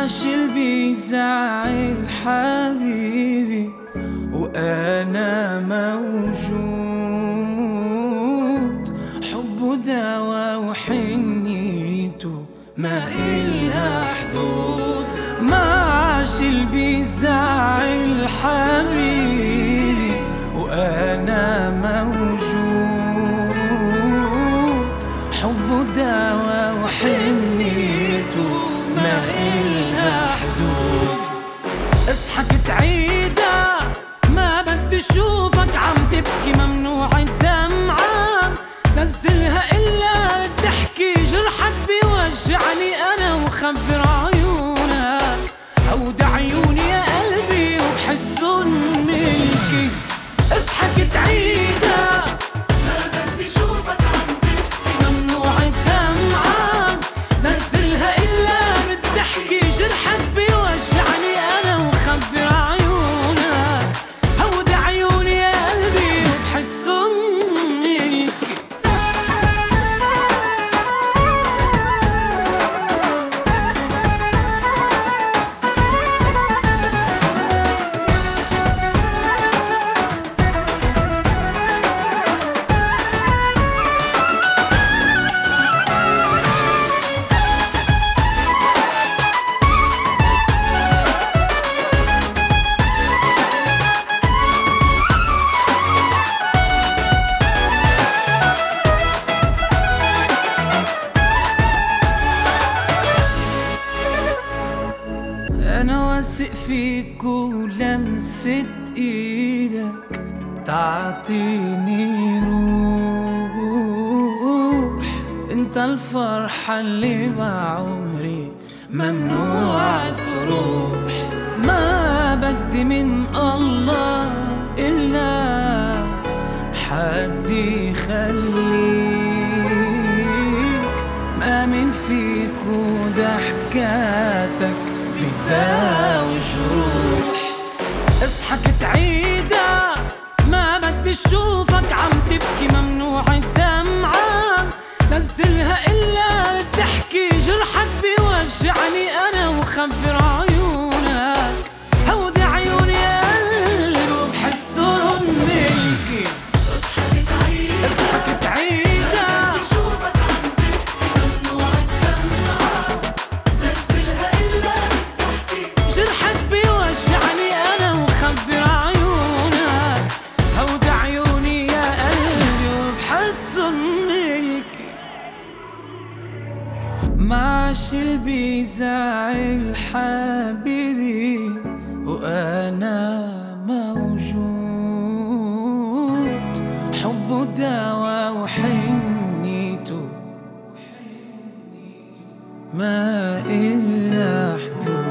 عاش اللي بيزعل حبيبي وأنا موجود. حبه دوا وحنيته ما إلها حدود. ما عاش اللي بيزعل حبيبي وأنا موجود. حبه دوا وحنيته ما إلها حدود. اصحك تعيدها ما بدي اشوفك عم تبكي، ممنوع الدمعة نزلها إلا بدي احكي. جرحك بيوجعني أنا وخبر عيونك، هود عيوني يا قلبي وبحسن ملكي. اصحك تعيدها ما بدي اشوفك عم تبكي، ممنوع الدمعة نزلها إلا بدي احكي. جرحك بيوجعني أنا وخبر عيونك، هود عيوني يا قلبي وبحسن ملكي. أنا واثق فيك ولمسة إيدك تعطيني روح. انت الفرحة اللي بعمري ممنوع تروح. ما بدي من الله إلا حد يخليك. مآمن فيك وضحكاتك بتداوي جروح. اصحك تعيدها ما بدي اشوفك عم تبكي، ممنوع الدمعة نزلها إلا بدي احكي. جرحك بيوجعني أنا وخبر عيونك، هود عيوني يا قلبي وبحسن ملكي. اصحك تعيدها جرحك بيوجعني أنا وخبر عيونك، هود عيوني يا قلبي وبحسن ملكي. ما عاش اللي بيزعل حبيبي وأنا موجود. حبه دوا وحنيته ما إلا حدود.